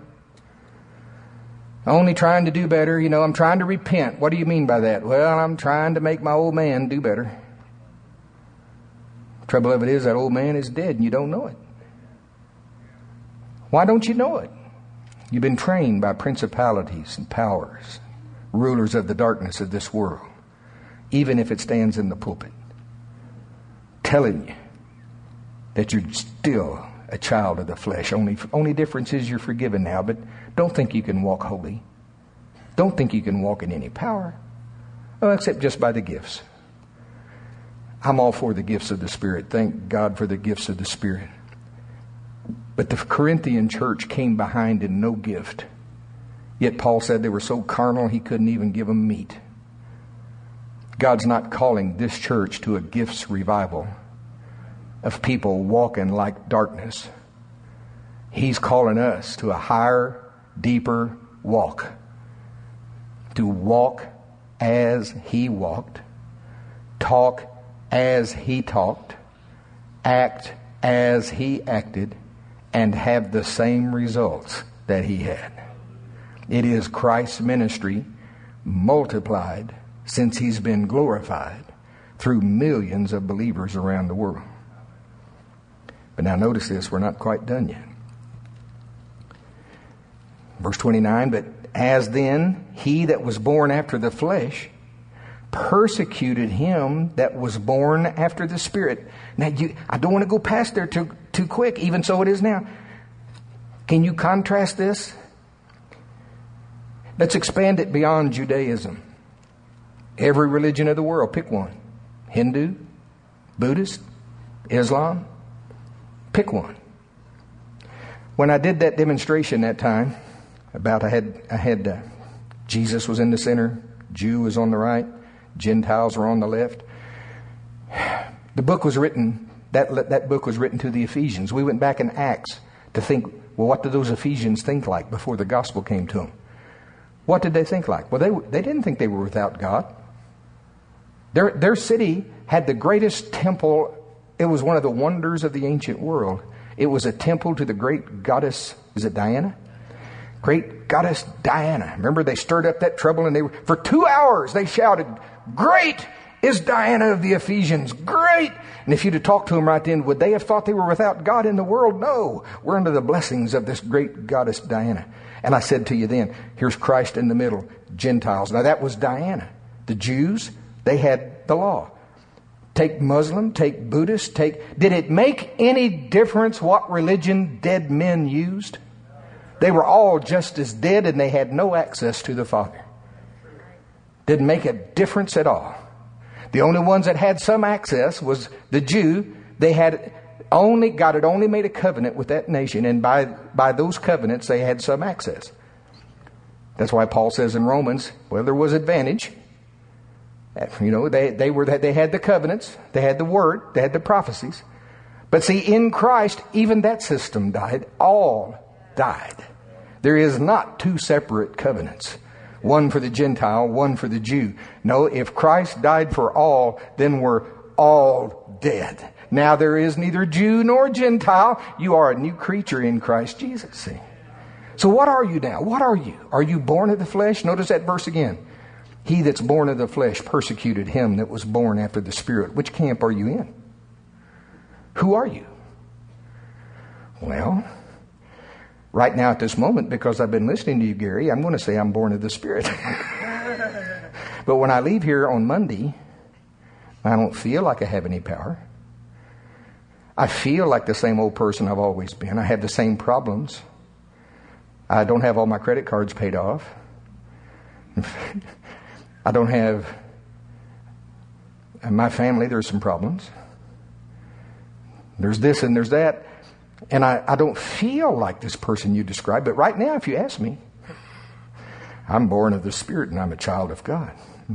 Only trying to do better. You know, I'm trying to repent. What do you mean by that? Well, I'm trying to make my old man do better. Trouble of it is that old man is dead and you don't know it. Why don't you know it? You've been trained by principalities and powers, rulers of the darkness of this world, even if it stands in the pulpit, telling you that you're still a child of the flesh. Only, only difference is you're forgiven now, but don't think you can walk holy. Don't think you can walk in any power, well, except just by the gifts. I'm all for the gifts of the Spirit. Thank God for the gifts of the Spirit. But the Corinthian church came behind in no gift. Yet Paul said they were so carnal he couldn't even give them meat. God's not calling this church to a gifts revival of people walking like darkness. He's calling us to a higher, deeper walk. To walk as He walked. Talk as He talked. Act as He acted. And have the same results that He had. It is Christ's ministry multiplied since He's been glorified through millions of believers around the world. But now notice this, we're not quite done yet. Verse twenty-nine, but as then he that was born after the flesh persecuted him that was born after the Spirit. Now, you, I don't want to go past there too, too quick, even so it is now. Can you contrast this? Let's expand it beyond Judaism. Every religion of the world, pick one. Hindu, Buddhist, Islam, pick one. When I did that demonstration that time, about I had, I had uh, Jesus was in the center, Jew was on the right, Gentiles were on the left. The book was written, that, that book was written to the Ephesians. We went back in Acts to think, well, what did those Ephesians think like before the gospel came to them? What did they think like? Well, they, they didn't think they were without God. Their, their city had the greatest temple. It was one of the wonders of the ancient world. It was a temple to the great goddess, is it Diana? Great goddess Diana. Remember, they stirred up that trouble, and they were, for two hours they shouted, "Great is Diana of the Ephesians, great!" And if you'd have talked to them right then, would they have thought they were without God in the world? No, we're under the blessings of this great goddess Diana. And I said to you then, here's Christ in the middle, Gentiles. Now that was Diana. The Jews, they had the law. Take Muslim, take Buddhist, take... Did it make any difference what religion dead men used? They were all just as dead, and they had no access to the Father. Didn't make a difference at all. The only ones that had some access was the Jew. They had only, God had only made a covenant with that nation, and by, by those covenants they had some access. That's why Paul says in Romans, well, there was advantage. You know, they, they were they had the covenants, they had the word, they had the prophecies. But see, in Christ, even that system died. All died. There is not two separate covenants. One for the Gentile, one for the Jew. No, if Christ died for all, then we're all dead. Now there is neither Jew nor Gentile. You are a new creature in Christ Jesus. See? So what are you now? What are you? Are you born of the flesh? Notice that verse again. He that's born of the flesh persecuted him that was born after the Spirit. Which camp are you in? Who are you? Well, right now at this moment, because I've been listening to you, Gary, I'm going to say I'm born of the Spirit. But when I leave here on Monday, I don't feel like I have any power. I feel like the same old person I've always been. I have the same problems. I don't have all my credit cards paid off. I don't have... In my family, there's some problems. There's this and there's that. And I, I don't feel like this person you described. But right now, if you ask me, I'm born of the Spirit and I'm a child of God.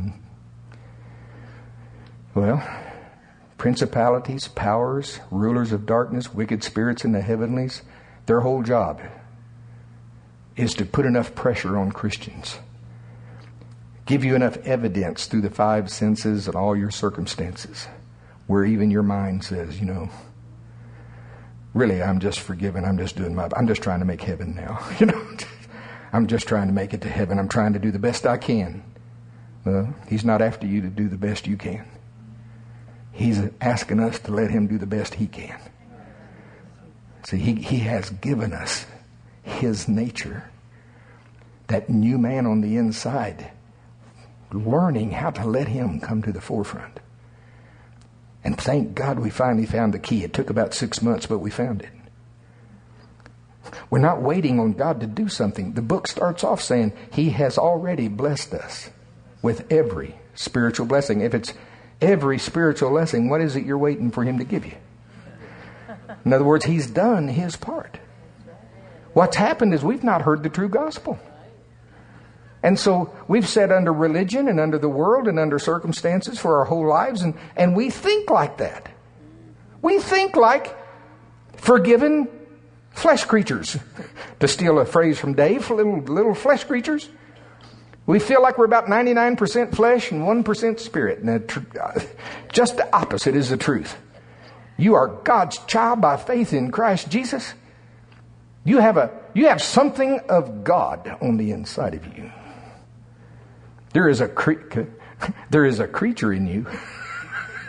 Well, principalities, powers, rulers of darkness, wicked spirits in the heavenlies, their whole job is to put enough pressure on Christians. Give you enough evidence through the five senses and all your circumstances where even your mind says, you know, really, I'm just forgiven. I'm just doing my, I'm just trying to make heaven now. You know, I'm just trying to make it to heaven. I'm trying to do the best I can. Well, he's not after you to do the best you can. He's asking us to let him do the best he can. See, he, he has given us his nature, that new man on the inside, learning how to let him come to the forefront. And thank God we finally found the key. It took about six months, but we found it. We're not waiting on God to do something. The book starts off saying he has already blessed us with every spiritual blessing. If it's every spiritual blessing, what is it you're waiting for him to give you? In other words, he's done his part. What's happened is we've not heard the true gospel. And so we've sat under religion and under the world and under circumstances for our whole lives, and, and we think like that. We think like forgiven flesh creatures. To steal a phrase from Dave, little, little flesh creatures. We feel like we're about ninety-nine percent flesh and one percent spirit. And tr- just the opposite is the truth. You are God's child by faith in Christ Jesus. You have a you have something of God on the inside of you. There is a cre- there is a creature in you.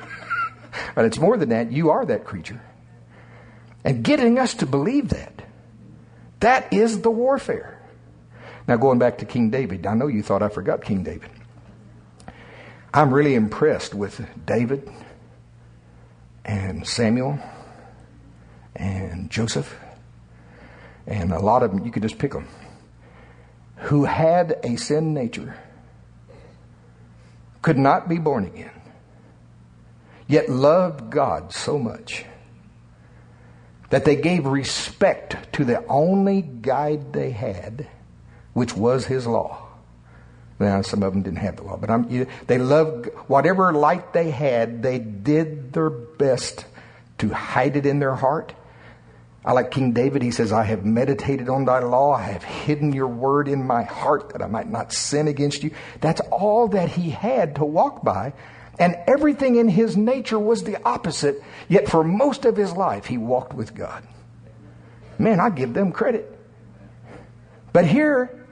But it's more than that. You are that creature. And getting us to believe that, that is the warfare. Now going back to King David. I know you thought I forgot King David. I'm really impressed with David and Samuel and Joseph and a lot of them. You could just pick them. Who had a sin nature, could not be born again, yet loved God so much that they gave respect to the only guide they had, which was His law. Now, some of them didn't have the law, but I'm, you, they loved whatever light they had. They did their best to hide it in their heart. I like King David. He says, I have meditated on thy law. I have hidden your word in my heart that I might not sin against you. That's all that he had to walk by. And everything in his nature was the opposite. Yet for most of his life, he walked with God. Man, I give them credit. But here,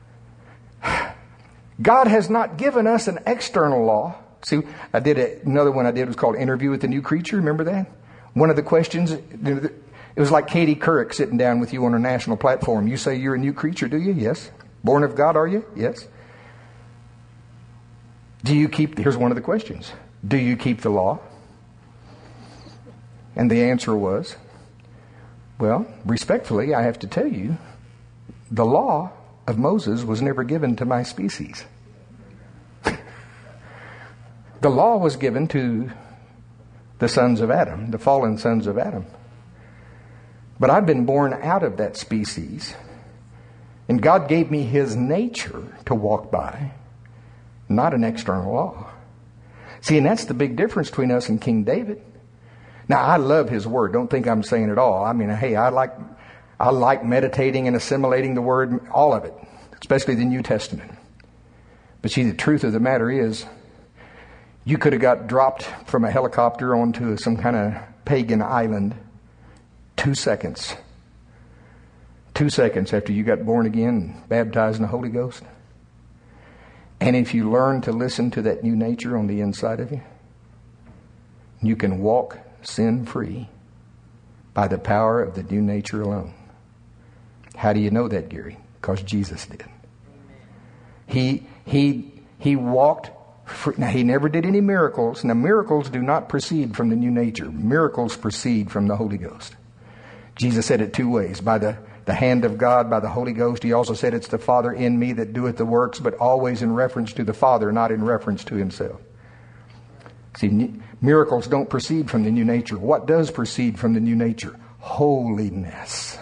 God has not given us an external law. See, I did a, another one I did was called Interview with the New Creature. Remember that? One of the questions, it was like Katie Couric sitting down with you on a national platform. You say you're a new creature, do you? Yes. Born of God, are you? Yes. Do you keep, here's one of the questions. Do you keep the law? And the answer was, well, respectfully, I have to tell you, the law of Moses was never given to my species. The law was given to the sons of Adam, the fallen sons of Adam. But I've been born out of that species. And God gave me His nature to walk by, not an external law. See, and that's the big difference between us and King David. Now, I love His Word. Don't think I'm saying it all. I mean, hey, I like I like meditating and assimilating the Word, all of it, especially the New Testament. But see, the truth of the matter is, you could have got dropped from a helicopter onto some kind of pagan island two seconds. Two seconds after you got born again, baptized in the Holy Ghost. And if you learn to listen to that new nature on the inside of you, you can walk sin-free by the power of the new nature alone. How do you know that, Gary? Because Jesus did. He he he walked. Free. Now, He never did any miracles. Now, miracles do not proceed from the new nature. Miracles proceed from the Holy Ghost. Jesus said it two ways: by the the hand of God, by the Holy Ghost. He also said it's the Father in me that doeth the works, but always in reference to the Father, not in reference to Himself. See, miracles don't proceed from the new nature. What does proceed from the new nature? Holiness.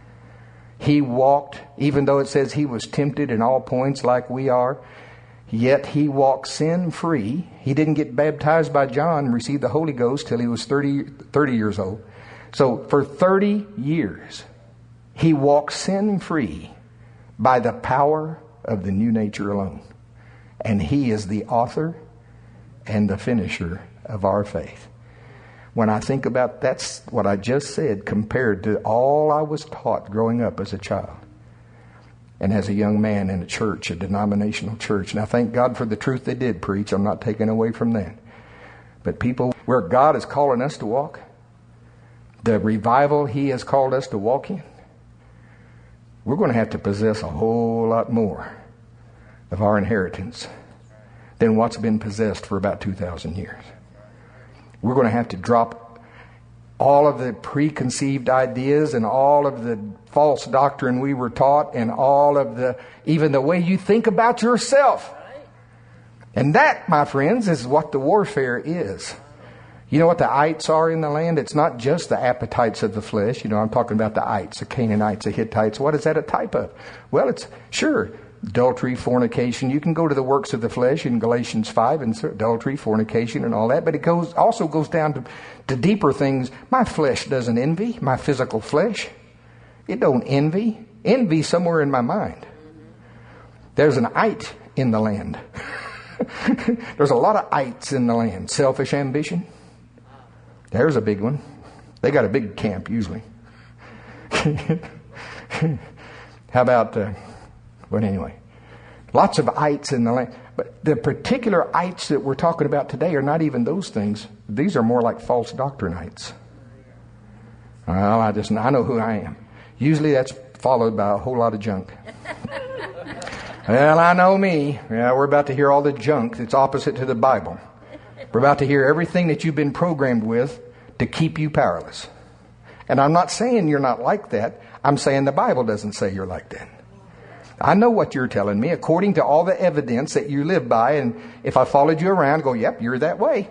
He walked, even though it says He was tempted in all points like we are, yet He walked sin-free. He didn't get baptized by John and receive the Holy Ghost till He was thirty, thirty years old. So for thirty years, He walked sin-free by the power of the new nature alone. And He is the author and the finisher of our faith. When I think about that's what I just said compared to all I was taught growing up as a child and as a young man in a church, a denominational church. And I thank God for the truth they did preach. I'm not taking away from that. But people, where God is calling us to walk, the revival He has called us to walk in, we're going to have to possess a whole lot more of our inheritance than what's been possessed for about two thousand years. We're going to have to drop all of the preconceived ideas and all of the false doctrine we were taught and all of the, even the way you think about yourself. And that, my friends, is what the warfare is. You know what the ites are in the land? It's not just the appetites of the flesh. You know, I'm talking about the ites, the Canaanites, the Hittites. What is that a type of? Well, it's, sure, adultery, fornication. You can go to the works of the flesh in Galatians five and adultery, fornication and all that. But it goes also goes down to, to deeper things. My flesh doesn't envy, my physical flesh. It don't envy. Envy somewhere in my mind. There's an ite in the land. There's a lot of ites in the land. Selfish ambition. There's a big one. They got a big camp usually. How about... Uh, But anyway, Lots of ites in the land. But the particular ites that we're talking about today are not even those things. These are more like false doctrinites. Well, I just I know who I am. Usually that's followed by a whole lot of junk. Well, I know me. Yeah, we're about to hear all the junk that's opposite to the Bible. We're about to hear everything that you've been programmed with to keep you powerless. And I'm not saying you're not like that. I'm saying the Bible doesn't say you're like that. I know what you're telling me according to all the evidence that you live by. And if I followed you around, go, yep, you're that way.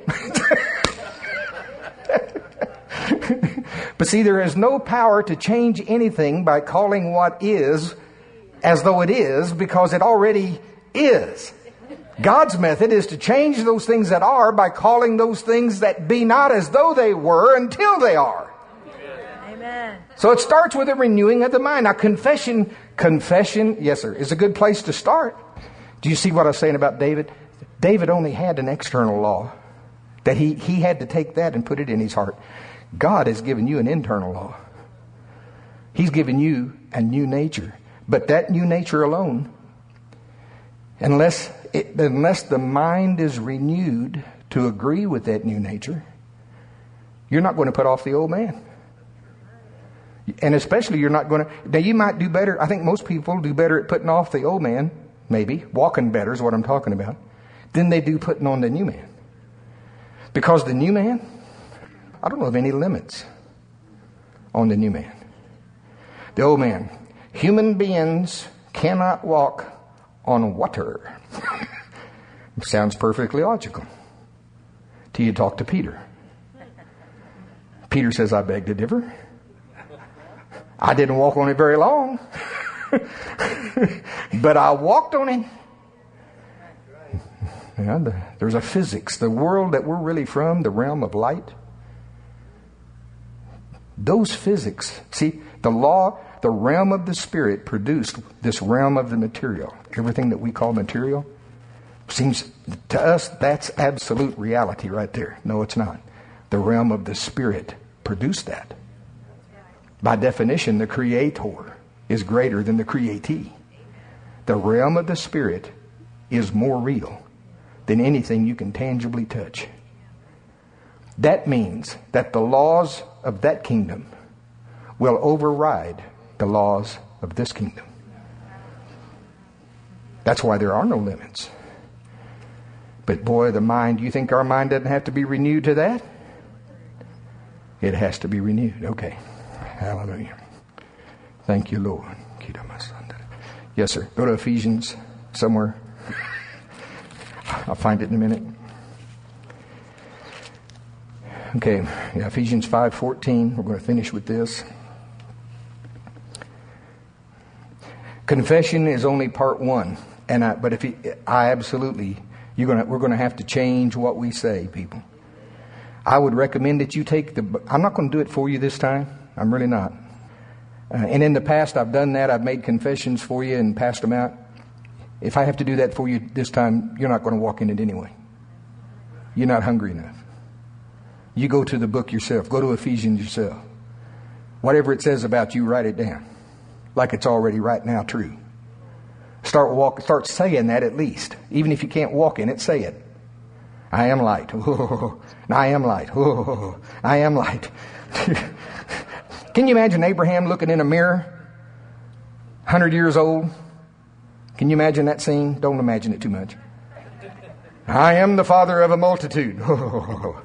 But see, there is no power to change anything by calling what is as though it is, because it already is. God's method is to change those things that are by calling those things that be not as though they were until they are. Amen. So it starts with a renewing of the mind. Now confession, confession, yes sir, is a good place to start. Do you see what I was saying about David? David only had an external law. That he, he had to take that and put it in his heart. God has given you an internal law. He's given you a new nature. But that new nature alone, unless it, unless the mind is renewed to agree with that new nature, you're not going to put off the old man. And especially you're not going to... Now you might do better. I think most people do better at putting off the old man, maybe. Walking better is what I'm talking about. Than they do putting on the new man. Because the new man, I don't know of any limits on the new man. The old man. Human beings cannot walk on water. Sounds perfectly logical. Till you talk to Peter. Peter says, I beg to differ. I didn't walk on it very long. But I walked on it. Yeah, the, there's a physics. The world that we're really from, the realm of light. Those physics. See, the law, the realm of the spirit produced this realm of the material. Everything that we call material seems to us that's absolute reality right there. No, it's not. The realm of the spirit produced that. By definition, the creator is greater than the createe. The realm of the spirit is more real than anything you can tangibly touch. That means that the laws of that kingdom will override the laws of this kingdom. That's why there are no limits. But boy, the mind, you think our mind doesn't have to be renewed to that? It has to be renewed. Okay. Hallelujah. Thank you, Lord. Yes, sir. Go to Ephesians somewhere. I'll find it in a minute. Okay. Yeah, Ephesians five fourteen. We're going to finish with this. Confession is only part one, and I, but if he, I absolutely, you're gonna, we're going to have to change what we say, people. I would recommend that you take the. I'm not going to do it for you this time. I'm really not. Uh, and in the past, I've done that. I've made confessions for you and passed them out. If I have to do that for you this time, you're not going to walk in it anyway. You're not hungry enough. You go to the book yourself. Go to Ephesians yourself. Whatever it says about you, write it down. Like it's already right now true. Start walk, start saying that at least. Even if you can't walk in it, say it. I am light. Oh, I am light. Oh, I am light. Can you imagine Abraham looking in a mirror? one hundred years old. Can you imagine that scene? Don't imagine it too much. I am the father of a multitude. Oh.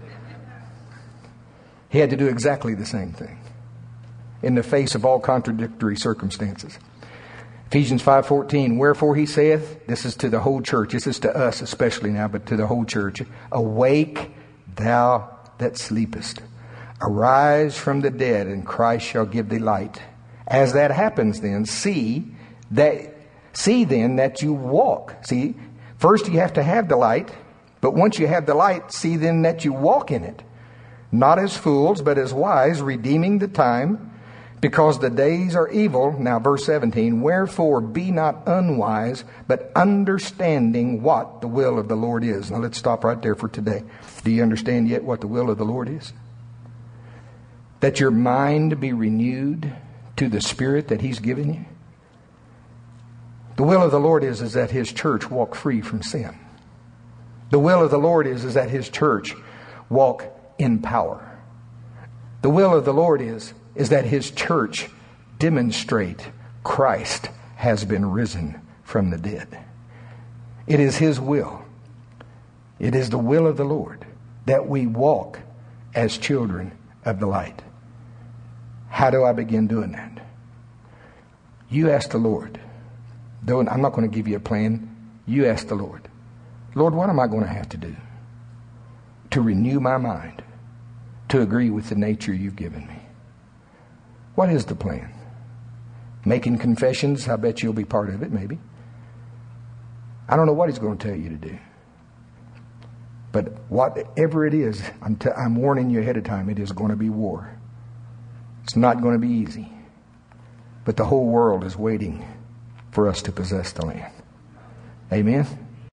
He had to do exactly the same thing in the face of all contradictory circumstances. Ephesians five fourteen, wherefore he saith, this is to the whole church, this is to us especially now, but to the whole church, awake thou that sleepest, arise from the dead, and Christ shall give thee light. As that happens then, see that see then that you walk. See, first you have to have the light, but once you have the light, see then that you walk in it. Not as fools, but as wise, redeeming the time, because the days are evil. Now verse seventeen, wherefore be not unwise, but understanding what the will of the Lord is. Now let's stop right there for today. Do you understand yet what the will of the Lord is? That your mind be renewed to the spirit that He's given you. The will of the Lord is, is that His church walk free from sin. The will of the Lord is, is that His church walk in power. The will of the Lord is, is that His church demonstrate Christ has been risen from the dead. It is His will. It is the will of the Lord that we walk as children of the light. How do I begin doing that? You ask the Lord. Though I'm not going to give you a plan. You ask the Lord. Lord, what am I going to have to do to renew my mind to agree with the nature you've given me? What is the plan? Making confessions, I bet you'll be part of it, maybe. I don't know what He's going to tell you to do. But whatever it is, I'm, t- I'm warning you ahead of time, it is going to be war. It's not going to be easy. But the whole world is waiting for us to possess the land. Amen?